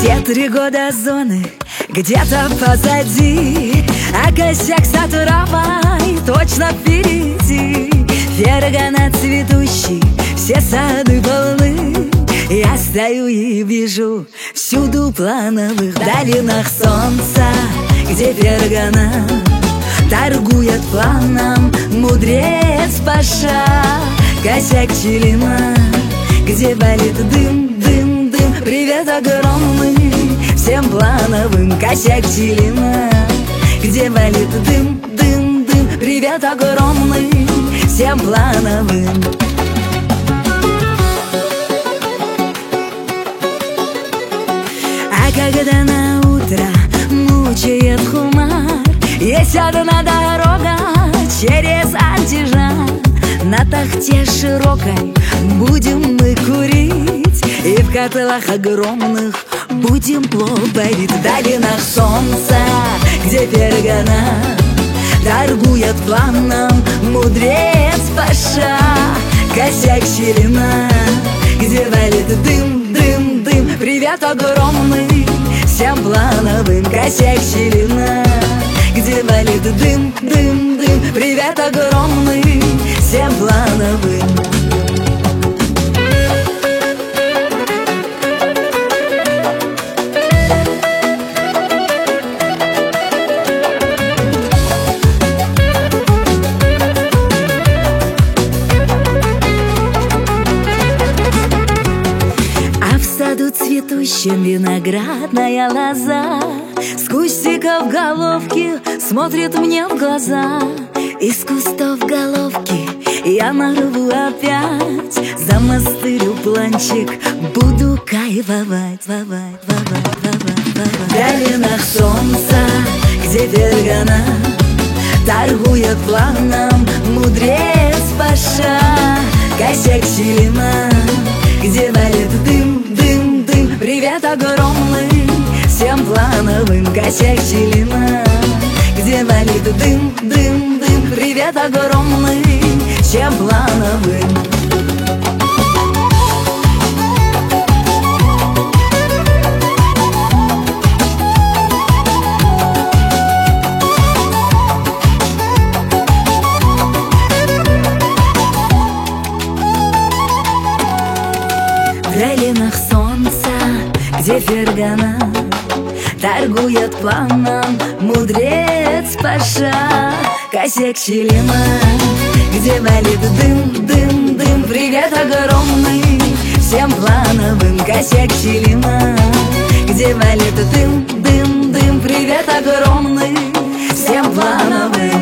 Те 3 года зоны где-то позади, а косяк сатуровой точно впереди. Фергана цветущий, все сады полны. Я стою и вижу всюду плановых долинах солнца, где Фергана торгует планом мудрец Паша. Косяк Чилина, где болит дым, дым, дым. Привет огромный всем плановым. Косяк Чилина, где болит дым, дым, дым. Привет огромный всем плановым. А когда на утро мучает хумар, есть одна дорога через Андижан. На тахте широкой будем мы курить, и в котлах огромных будем плов варить. В долинах солнца, где Фергана торгует планом мудрец Паша. Косяк Чилина, где валит дым, дым, дым. Привет огромный всем плановым. Косяк Чилина, где валит дым, дым, дым. Привет огромный всем плановым. А в саду цветущем виноградная лоза с кустиков головки смотрит мне в глаза. Из кустов головки я нарву опять, замастырю планчик, буду кайфовать. В долинах солнца, где Фергана торгует планом мудрец Паша. Косяк Чилина, где валит дым, дым, дым. Привет огромный всем плановым. Косяк Чилина, где валит дым, дым, дым. Привет огромный всем плановым. В долинах солнца, где Фергана торгует планом мудрец Паша. Косяк Чилина, где валит дым, дым, дым. Привет огромный всем плановым. Косяк Чилина, где валит дым, дым, дым. Привет огромный всем плановым.